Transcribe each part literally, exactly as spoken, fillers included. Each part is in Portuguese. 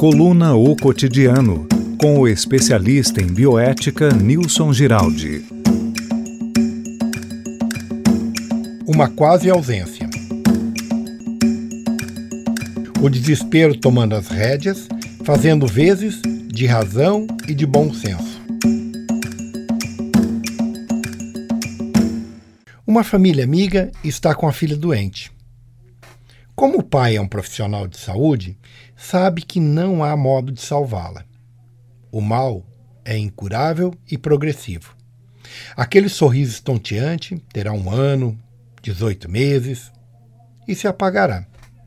Coluna O Cotidiano, com o especialista em bioética Nilson Giraldi. Uma quase ausência. O desespero tomando as rédeas, fazendo vezes de razão e de bom senso. Uma família amiga está com a filha doente. Como o pai é um profissional de saúde, sabe que não há modo de salvá-la. O mal é incurável e progressivo. Aquele sorriso estonteante terá um ano, dezoito meses e se apagará.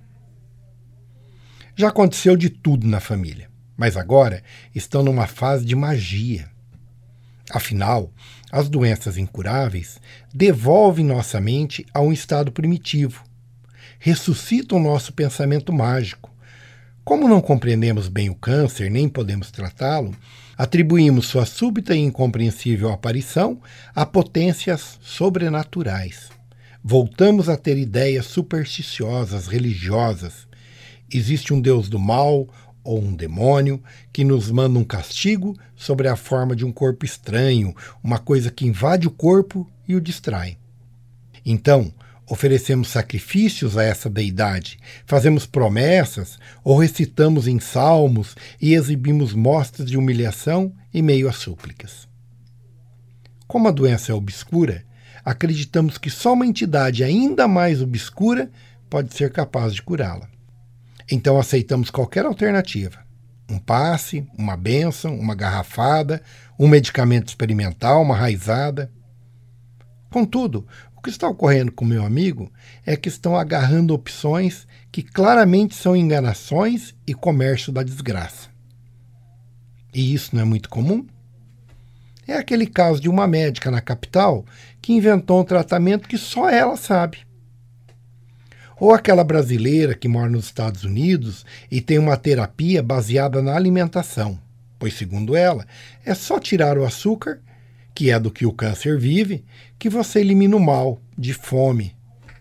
Já aconteceu de tudo na família, mas agora estão numa fase de magia. Afinal, as doenças incuráveis devolvem nossa mente a um estado primitivo, ressuscitam nosso pensamento mágico. Como não compreendemos bem o câncer nem podemos tratá-lo, atribuímos sua súbita e incompreensível aparição a potências sobrenaturais. Voltamos a ter ideias supersticiosas, religiosas. Existe um Deus do mal ou um demônio que nos manda um castigo sobre a forma de um corpo estranho, uma coisa que invade o corpo e o distrai. Então, oferecemos sacrifícios a essa deidade, fazemos promessas ou recitamos em salmos e exibimos mostras de humilhação em meio a súplicas. Como a doença é obscura, acreditamos que só uma entidade ainda mais obscura pode ser capaz de curá-la. Então aceitamos qualquer alternativa. Um passe, uma bênção, uma garrafada, um medicamento experimental, uma raizada. Contudo, o que está ocorrendo com meu amigo é que estão agarrando opções que claramente são enganações e comércio da desgraça. E isso não é muito comum? É aquele caso de uma médica na capital que inventou um tratamento que só ela sabe. Ou aquela brasileira que mora nos Estados Unidos e tem uma terapia baseada na alimentação, pois, segundo ela, é só tirar o açúcar, que é do que o câncer vive, que você elimina o mal, de fome.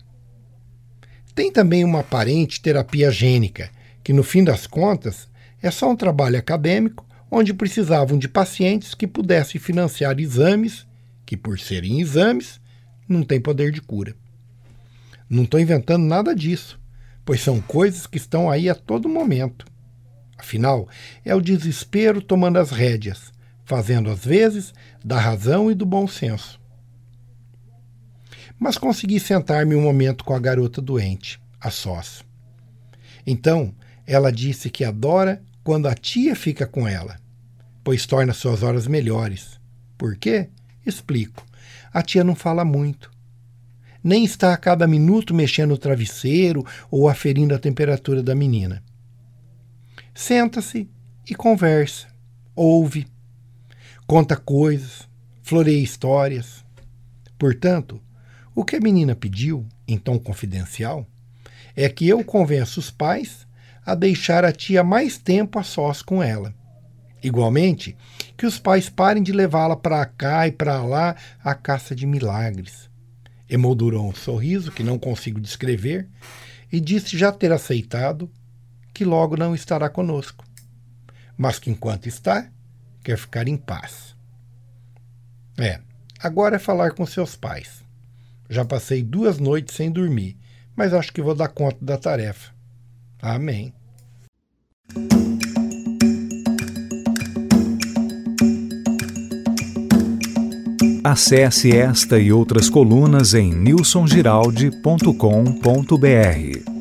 Tem também uma aparente terapia gênica, que no fim das contas é só um trabalho acadêmico onde precisavam de pacientes que pudessem financiar exames, que por serem exames, não têm poder de cura. Não estou inventando nada disso, pois são coisas que estão aí a todo momento. Afinal, é o desespero tomando as rédeas, fazendo às vezes da razão e do bom senso. Mas consegui sentar-me um momento com a garota doente, a sós. Então, ela disse que adora quando a tia fica com ela, pois torna suas horas melhores. Por quê? Explico. A tia não fala muito. Nem está a cada minuto mexendo no travesseiro ou aferindo a temperatura da menina. Senta-se e conversa, ouve, conta coisas, floreia histórias. Portanto, o que a menina pediu, em tom confidencial, é que eu convença os pais a deixar a tia mais tempo a sós com ela. Igualmente, que os pais parem de levá-la para cá e para lá à caça de milagres. Emoldurou um sorriso que não consigo descrever e disse já ter aceitado que logo não estará conosco, mas que enquanto está, quer ficar em paz. É, agora é falar com seus pais. Já passei duas noites sem dormir, mas acho que vou dar conta da tarefa. Amém. Acesse esta e outras colunas em nilson giraldi ponto com ponto br.